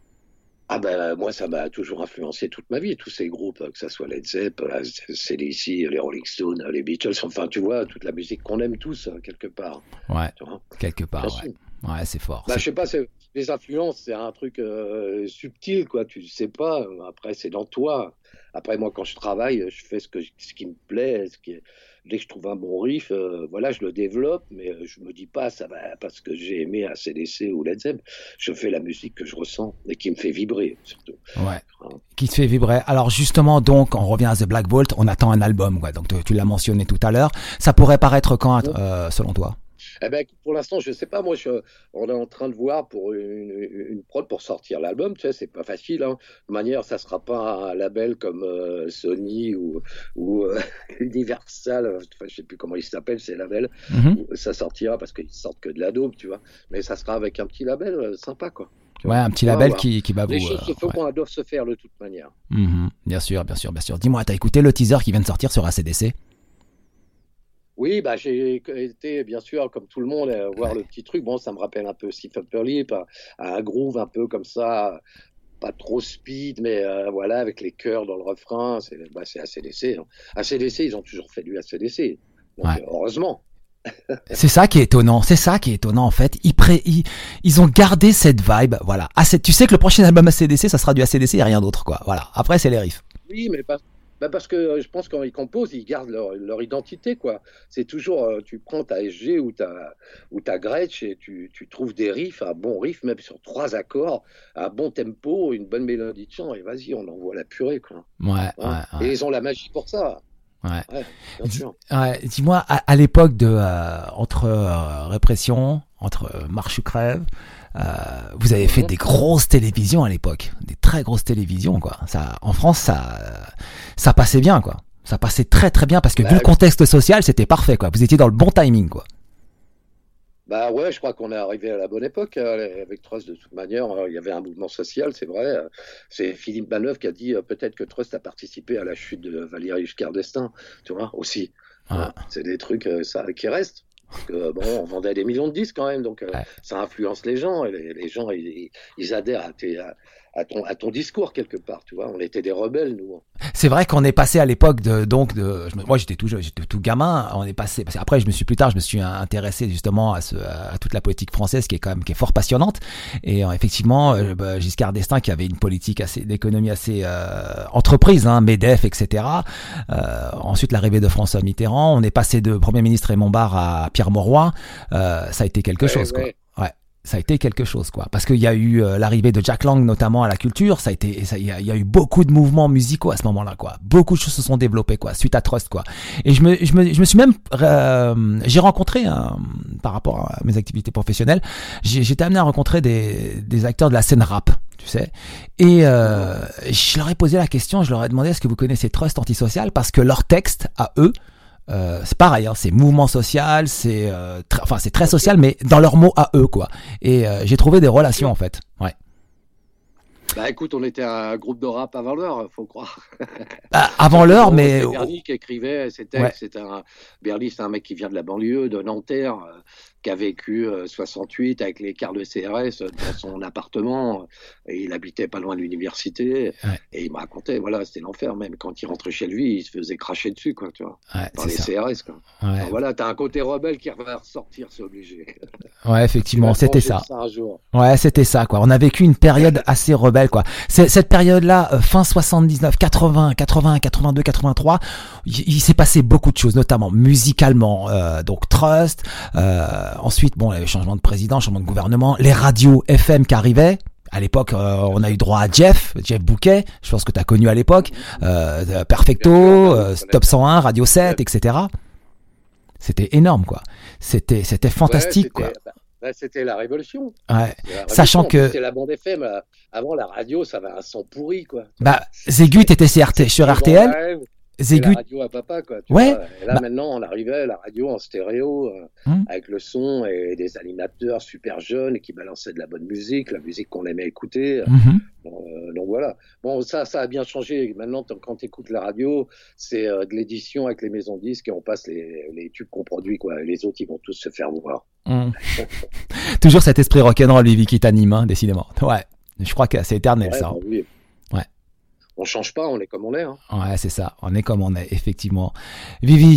Ah ben, moi, ça m'a toujours influencé toute ma vie, tous ces groupes, que ça soit Led Zepp, C D C, les Rolling Stones, les Beatles, enfin, tu vois, toute la musique qu'on aime tous, quelque part. Ouais, quelque part, ouais. Ouais, c'est fort. Bah, c'est... je sais pas, c'est... les influences, c'est un truc euh, subtil, quoi. Tu sais pas. Après, c'est dans toi. Après, moi, quand je travaille, je fais ce, que, ce qui me plaît. Ce qui est... Dès que je trouve un bon riff, euh, voilà, je le développe, mais euh, je me dis pas ça va parce que j'ai aimé A C D C ou Led Zeppelin. Je fais la musique que je ressens et qui me fait vibrer, surtout. Ouais. Hein. Qui te fait vibrer. Alors justement, donc, on revient à The Black Vault. On attend un album, quoi. Donc tu, tu l'as mentionné tout à l'heure. Ça pourrait paraître quand, euh, selon toi? Eh ben, pour l'instant, je sais pas. Moi, je, on est en train de voir pour une, une prod pour sortir l'album. Tu sais, c'est pas facile. Hein. De manière, ça sera pas un label comme euh, Sony ou, ou euh, Universal. Enfin, je sais plus comment il s'appelle ces labels. Mm-hmm. Ça sortira parce qu'ils sortent que de la daube, tu vois. Mais ça sera avec un petit label euh, sympa, quoi. Ouais, un petit label qui, qui va vous... Les choses euh, faut ouais. doivent se faire de toute manière. Mm-hmm. Bien sûr, bien sûr, bien sûr. Dis-moi, t'as écouté le teaser qui vient de sortir sur A C D C? Oui, bah, j'ai été, bien sûr, comme tout le monde, à voir ouais. le petit truc. Bon, ça me rappelle un peu Steve Upper Lip, un groove un peu comme ça, pas trop speed, mais euh, voilà, avec les chœurs dans le refrain. C'est bah, A C D C. Hein. A C D C, ils ont toujours fait du A C D C. Donc, ouais. heureusement. C'est ça qui est étonnant, c'est ça qui est étonnant en fait. Ils, pré- ils, ils ont gardé cette vibe, voilà. Ah, tu sais que le prochain album A C D C, ça sera du A C D C et rien d'autre, quoi. Voilà. Après, c'est les riffs. Oui, mais pas. Bah parce que je pense que quand ils composent, ils gardent leur, leur identité, quoi. C'est toujours, euh, tu prends ta S G ou ta, ou ta Gretsch et tu, tu trouves des riffs, un bon riff, même sur trois accords, un bon tempo, une bonne mélodie de chant, et vas-y, on envoie la purée, quoi. Ouais, hein ouais, ouais. Et ils ont la magie pour ça. Ouais. ouais bien sûr. Ouais, dis-moi, à, à l'époque de euh, entre euh, répression, entre euh, marche ou crève, euh, vous avez fait des grosses télévisions à l'époque, des très grosses télévisions, quoi. Ça, en France, ça, ça passait bien, quoi. Ça passait très très bien parce que bah, vu le contexte social, c'était parfait, quoi. Vous étiez dans le bon timing, quoi. Bah ouais, je crois qu'on est arrivé à la bonne époque euh, avec Trust. De toute manière, euh, il y avait un mouvement social, c'est vrai. Euh, c'est Philippe Manœuvre qui a dit euh, peut-être que Trust a participé à la chute de Valéry Giscard d'Estaing, tu vois, aussi. Ah. Hein, c'est des trucs euh, ça qui restent. Parce que bon, on vendait des millions de disques quand même, donc euh, ouais. ça influence les gens. Et les, les gens, ils, ils adhèrent à, tes, à, à, ton, à ton discours quelque part, tu vois. On était des rebelles, nous. C'est vrai qu'on est passé à l'époque de donc de. Je, moi, j'étais tout j'étais tout gamin. On est passé. Parce qu'après, je me suis plus tard, je me suis intéressé justement à, ce, à toute la politique française qui est quand même qui est fort passionnante. Et euh, effectivement, euh, bah, Giscard d'Estaing qui avait une politique assez d'économie assez euh, entreprise, hein, Medef, et cetera. Euh, ensuite, l'arrivée de François Mitterrand. On est passé de Premier ministre Raymond Barre à Pierre Mauroy. Euh, ça a été quelque ouais, chose, ouais. quoi. Ouais. Ça a été quelque chose, quoi. Parce qu'il y a eu euh, l'arrivée de Jack Lang, notamment à la culture. Ça a été, ça, il y a, il y a eu beaucoup de mouvements musicaux à ce moment-là, quoi. Beaucoup de choses se sont développées, quoi, suite à Trust, quoi. Et je me, je me, je me suis même, euh, j'ai rencontré, hein, par rapport à mes activités professionnelles, j'ai, j'étais amené à rencontrer des, des acteurs de la scène rap, tu sais. Et euh, je leur ai posé la question, je leur ai demandé est-ce que vous connaissez Trust Antisocial, parce que leur texte à eux. Euh, c'est pareil, hein, c'est mouvement social, c'est, euh, tr- enfin c'est très social, mais dans leurs mots à eux, quoi. Et euh, j'ai trouvé des relations en fait. Ouais. Bah écoute, on était un groupe de rap avant l'heure, faut croire. Bah, avant l'heure, mais c'est Berly qui écrivait ses textes. Ouais. C'était un Berly, c'est un mec qui vient de la banlieue, de Nanterre, euh, qui a vécu euh, soixante-huit avec les quarts de C R S dans son appartement. Euh, et il habitait pas loin de l'université. Ouais. Et il me racontait, voilà, c'était l'enfer même. Quand il rentrait chez lui, il se faisait cracher dessus, quoi, tu vois, ouais, par les ça. C R S, quoi. Ouais. Alors, voilà, t'as un côté rebelle qui va ressortir, c'est obligé. Ouais, effectivement, c'était ça. ça un jour. Ouais, c'était ça, quoi. On a vécu une période assez rebelle, quoi. C'est, cette période-là, euh, fin soixante-dix-neuf, quatre-vingts, quatre-vingts, quatre-vingt-deux, quatre-vingt-trois, il, il s'est passé beaucoup de choses, notamment musicalement. Euh, donc Trust, euh, ensuite, bon, les changements de président, changement de gouvernement, les radios F M qui arrivaient. À l'époque, euh, on a eu droit à Jeff, Jeff Bouquet, je pense que tu as connu à l'époque, euh, Perfecto, euh, Top cent un, Radio sept, et cetera. C'était énorme, quoi. C'était, c'était fantastique, ouais, c'était, quoi. Bah, c'était la révolution. Ouais. La révolution. Sachant que c'était la bande F M. Avant la radio, ça avait un son pourri, quoi. Bah, Zégut était sur R T L. Zégut. La radio à papa, quoi. Tu ouais. vois. Et là, bah... maintenant, on arrivait à la radio en stéréo, euh, hum. avec le son et des animateurs super jeunes qui balançaient de la bonne musique, la musique qu'on aimait écouter. Hum. Euh, donc voilà. Bon, ça, ça a bien changé. Maintenant, quand tu écoutes la radio, c'est euh, de l'édition avec les maisons de disques et on passe les, les tubes qu'on produit, quoi. Et les autres, ils vont tous se faire voir. Hum. Toujours cet esprit rock'n'roll, Vivi, qui t'anime, hein, décidément. Ouais. Je crois que c'est éternel, ouais, ça. Bah, oui. Ouais. On change pas, on est comme on est. Hein. Ouais, c'est ça. On est comme on est, effectivement. Vivi,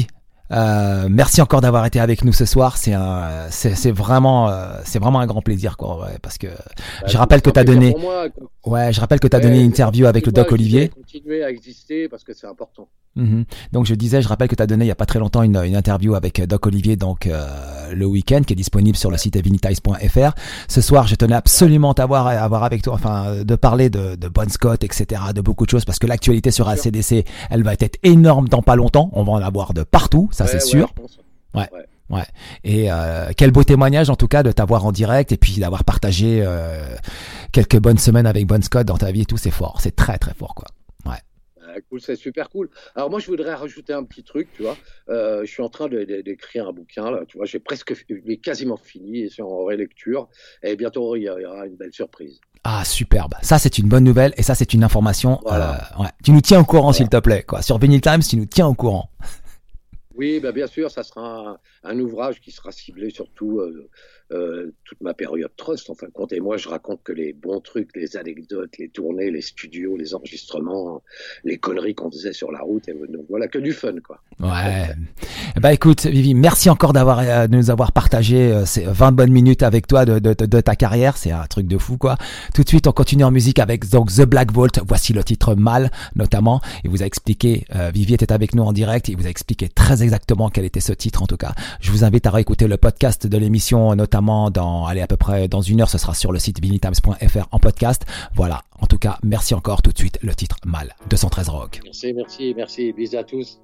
Euh, merci encore d'avoir été avec nous ce soir. C'est un, c'est, c'est vraiment, euh, c'est vraiment un grand plaisir, quoi. Ouais, parce que bah, je rappelle que t'as donné, moi, ouais, je rappelle que t'as ouais, donné une interview avec le doc Olivier. Continuer à exister parce que c'est important. Mm-hmm. Donc je disais, je rappelle que tu as donné il y a pas très longtemps une, une interview avec Doc Olivier, donc euh, le week-end, qui est disponible sur le site vinitize point f r. Ce soir, je tenais absolument t'avoir à avoir avec toi, enfin de parler de, de Bon Scott, et cetera, de beaucoup de choses, parce que l'actualité sur A C D C, elle va être énorme dans pas longtemps. On va en avoir de partout, ça ouais, c'est sûr. Ouais. ouais. Ouais. Et euh, quel beau témoignage en tout cas de t'avoir en direct et puis d'avoir partagé euh, quelques bonnes semaines avec Bon Scott dans ta vie et tout, c'est fort, c'est très très fort quoi. Ouais. Cool, c'est super cool. Alors moi, je voudrais rajouter un petit truc, tu vois. Euh, je suis en train de, de, d'écrire un bouquin, là, tu vois. J'ai presque, mais quasiment fini, et c'est en relecture. Et bientôt, il y aura une belle surprise. Ah, superbe. Ça, c'est une bonne nouvelle, et ça, c'est une information. Voilà. Euh, ouais. Tu nous tiens au courant, voilà. S'il te plaît, quoi. Sur Vinyl Times, tu nous tiens au courant. Oui, bah bien sûr, ça sera un, un ouvrage qui sera ciblé surtout euh, euh, toute ma période Trust, en fin de compte. Et moi, je raconte que les bons trucs, les anecdotes, les tournées, les studios, les enregistrements, les conneries qu'on faisait sur la route. Et donc voilà, que du fun, quoi. Ouais. Bah écoute, Vivi, merci encore d'avoir euh, de nous avoir partagé euh, ces vingt bonnes minutes avec toi de, de, de, de ta carrière. C'est un truc de fou, quoi. Tout de suite, on continue en musique avec donc The Black Vault. Voici le titre Mal, notamment. Il vous a expliqué, euh, Vivi était avec nous en direct. Il vous a expliqué très exactement quel était ce titre, en tout cas. Je vous invite à réécouter le podcast de l'émission, notamment dans, allez, à peu près dans une heure. Ce sera sur le site vinitimes point f r en podcast. Voilà. En tout cas, merci encore. Tout de suite, le titre Mal, deux cent treize Rock. Merci, merci, merci. Bisous à tous.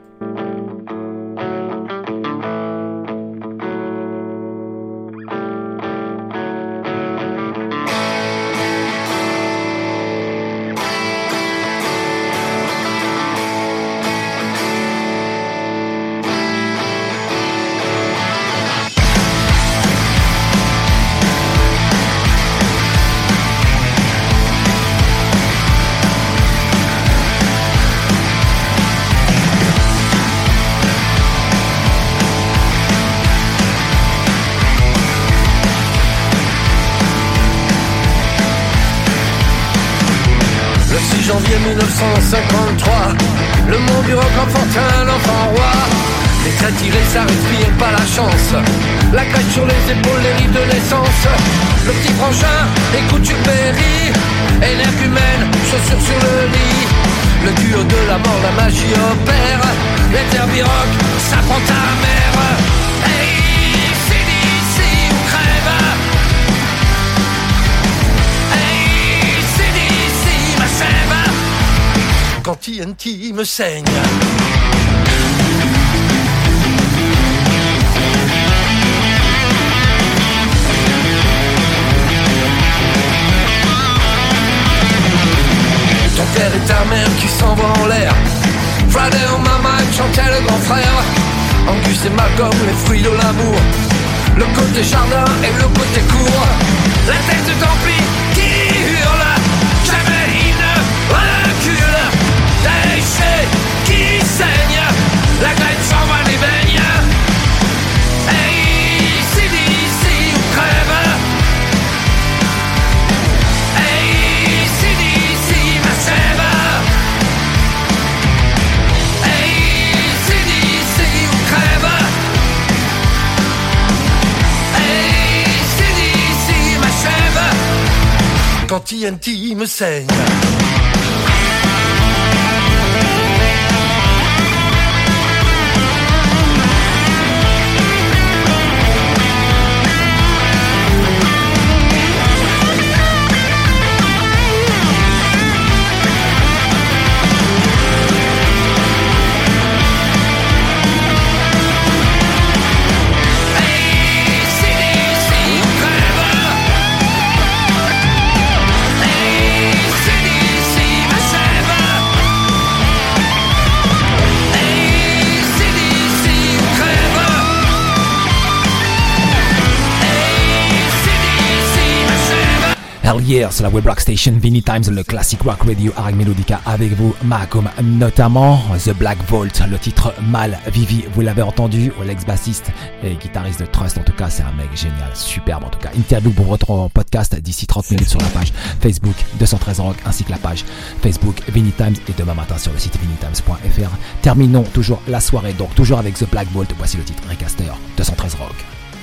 janvier mille neuf cent cinquante-trois, le mont du rock enfantin, l'enfant roi. Les traits tirés, ça respire pas la chance. La crête sur les épaules, les rides de naissance. Le petit frangin, écoute tu péris. Énergumène, chaussures sur le lit. Le duo de la mort, la magie opère. Les derby rock, ça prend ta mère. Hey, c'est d'ici ou crève. Hey, c'est d'ici, ma sève. Quand T N T me saigne. Ton père et ta mère qui s'envoient en l'air. Friday on my mind chantait le grand frère. Angus et Malcolm, les fruits de l'amour. Le côté jardin et le côté cour. La tête d'Ampli qui hurle. Jamais il ne recule. Déché qui saigne. La graine s'envoie des beignes. Hey, c'est d'ici ou crève. Hey, c'est d'ici ma sève. Hey, c'est d'ici ou crève. Hey, c'est d'ici ma sève. Quand T N T me saigne. C'est d'ici Hell yeah, c'est la Web Rock Station, Vinny Times, le classic rock radio avec Melodica avec vous, Malcolm notamment, The Black Vault, le titre Mal Vivi, vous l'avez entendu, l'ex-bassiste et guitariste de Trust, en tout cas c'est un mec génial, superbe en tout cas. Interview pour votre podcast d'ici trente minutes sur la page Facebook deux cent treize Rock ainsi que la page Facebook Vinny Times et demain matin sur le site vinny times point f r. Terminons toujours la soirée, donc toujours avec The Black Vault, voici le titre Recaster deux cent treize Rock.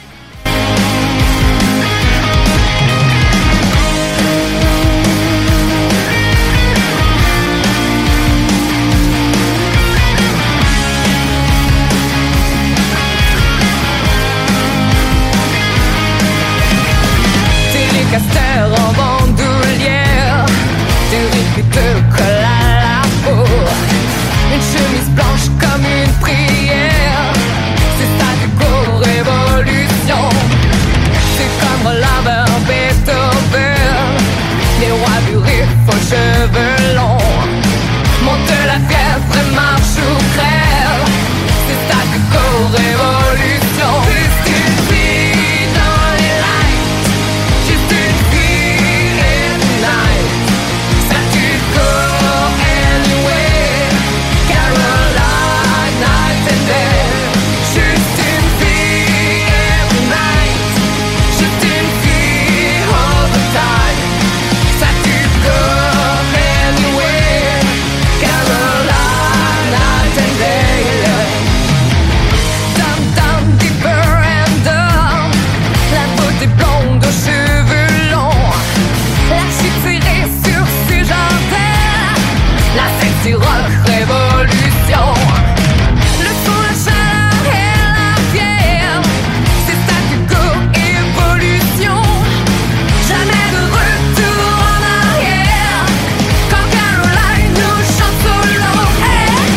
Casteur en bandoulière, des rides de colle à la peau, une chemise blanche comme une prière, c'est ça du go révolution, c'est comme Robert Beethoven, les rois du riff aux cheveux longs, monte la fièvre et marche ou crève, c'est ça du go révolution. Juste une fille dans les lights, juste une fille in the night, ça tu go anyway, Caroline night and day. Juste une fille every night, juste une fille all the time, ça tu go anyway, Caroline night and day. Down, down, deeper and down, la beauté blonde aux cheveux longs, l'archi tirée sur ses jardins, la sexy rock révolution, le son, la chaleur et la fièvre, c'est ça du go évolution, jamais de retour en arrière, quand Caroline nous chante solo. Hey!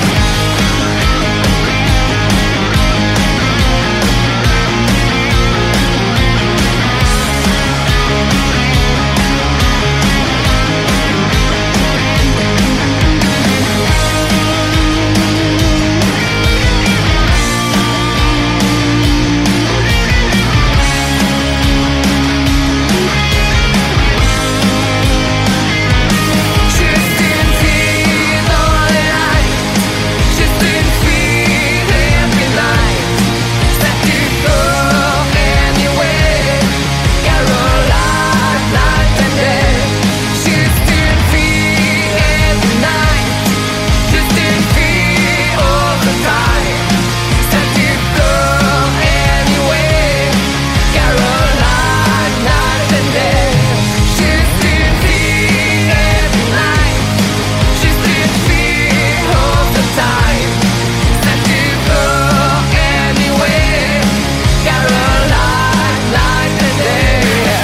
Juste une fille dans les lights, juste une fille every night, ça tu go anyway, Caroline night and day. Juste une fille every night, juste une fille all the time, ça tu go anyway, Caroline night and day. Juste une fille every night, juste une fille all the time, ça tu go anyway, Caroline night and day.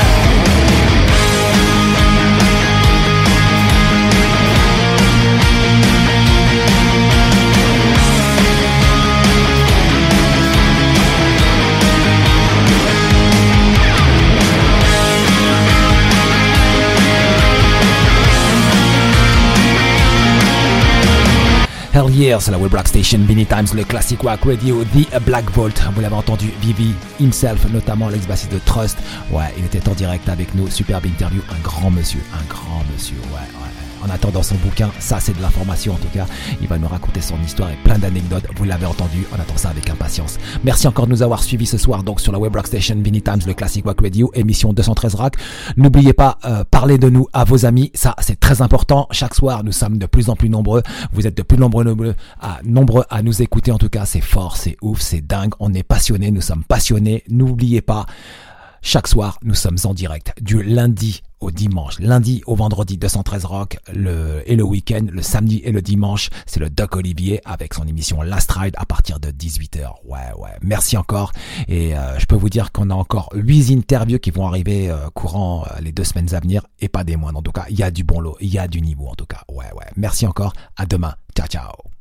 Hell yeah, c'est la Web Rock Station, Vinny Times, le classic rock radio, The Black Vault. Vous l'avez entendu, Vivi himself, notamment l'ex-bassiste de Trust. Ouais, il était en direct avec nous, superbe interview, un grand monsieur, un grand monsieur, ouais, ouais. En attendant son bouquin, ça c'est de l'information en tout cas. Il va nous raconter son histoire et plein d'anecdotes. Vous l'avez entendu, on attend ça avec impatience. Merci encore de nous avoir suivis ce soir donc sur la Web Rock Station, Vinny Times, le classic rock radio, émission deux cent treize Rock. N'oubliez pas, euh, parlez de nous à vos amis, ça c'est très important. Chaque soir, nous sommes de plus en plus nombreux. Vous êtes de plus nombreux, nombreux, à, nombreux à nous écouter en tout cas. C'est fort, c'est ouf, c'est dingue. On est passionnés, nous sommes passionnés. N'oubliez pas, chaque soir, nous sommes en direct du lundi au dimanche, lundi au vendredi deux cent treize Rock, le, et le week-end, le samedi et le dimanche, c'est le Doc Olivier avec son émission Last Ride à partir de dix-huit heures. Ouais, ouais, merci encore. Et euh, je peux vous dire qu'on a encore huit interviews qui vont arriver euh, courant euh, les deux semaines à venir et pas des moindres. En tout cas, il y a du bon lot, il y a du niveau en tout cas. Ouais, ouais, merci encore. À demain. Ciao, ciao.